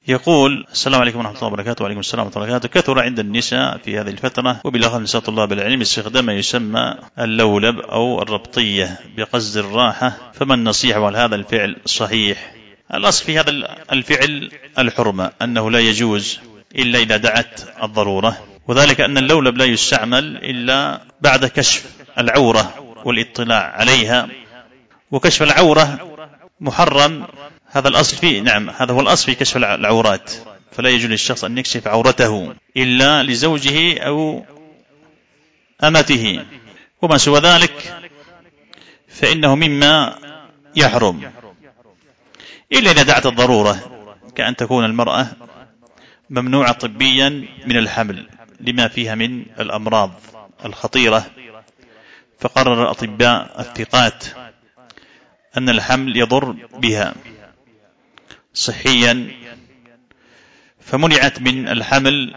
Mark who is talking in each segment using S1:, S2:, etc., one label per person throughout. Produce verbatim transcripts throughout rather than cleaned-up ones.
S1: يقول: السلام عليكم ورحمة الله وبركاته. وعليكم السلام ورحمة الله وبركاته. كثر عند النساء في هذه الفترة وبالأخص نساء طلاب العلم استخدام ما يسمى اللولب أو الربطية بقصد الراحة، فما النصيحة؟ وهل هذا الفعل صحيح؟ الأصل في هذا الفعل الحرمة، أنه لا يجوز إلا إذا دعت الضرورة، وذلك أن اللولب لا يستعمل إلا بعد كشف العورة والاطلاع عليها، وكشف العورة محرم. هذا الأصل فيه، نعم هذا هو الأصل في كشف العورات، فلا يجوز للشخص أن يكشف عورته إلا لزوجه أو أمته، وما سوى ذلك فإنه مما يحرم إلا إذا دعت الضرورة، كأن تكون المرأة ممنوعة طبيا من الحمل لما فيها من الأمراض الخطيرة، فقرر الأطباء الثقات أن الحمل يضر بها صحيا، فمنعت من الحمل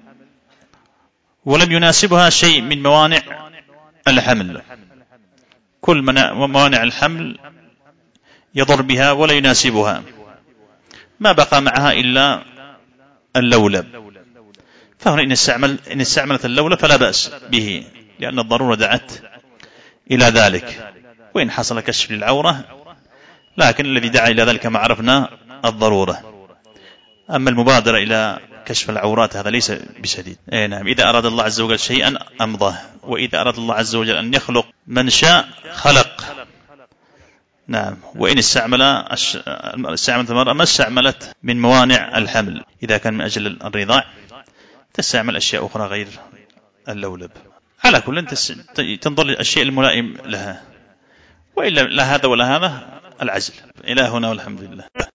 S1: ولم يناسبها شيء من موانع الحمل. كل موانع الحمل يضر بها ولا يناسبها، ما بقى معها إلا اللولب، فهنا إن, استعمل إن استعملت اللولب فلا بأس به، لأن الضرورة دعت إلى ذلك، وإن حصل كشف للعورة، لكن الذي دعا إلى ذلك ما عرفنا الضرورة. أما المبادرة إلى كشف العورات هذا ليس بشديد. أي نعم، إذا أراد الله عز وجل شيئا أمضاه، وإذا أراد الله عز وجل أن يخلق من شاء خلق. نعم، وإن استعمل استعملت المرأة ما استعملت من موانع الحمل، إذا كان من أجل الرضاع تستعمل أشياء أخرى غير اللولب. على كل تنظر الشيء الملائم لها، وإلا لا هذا ولا هذا العزل. إلى هنا والحمد لله.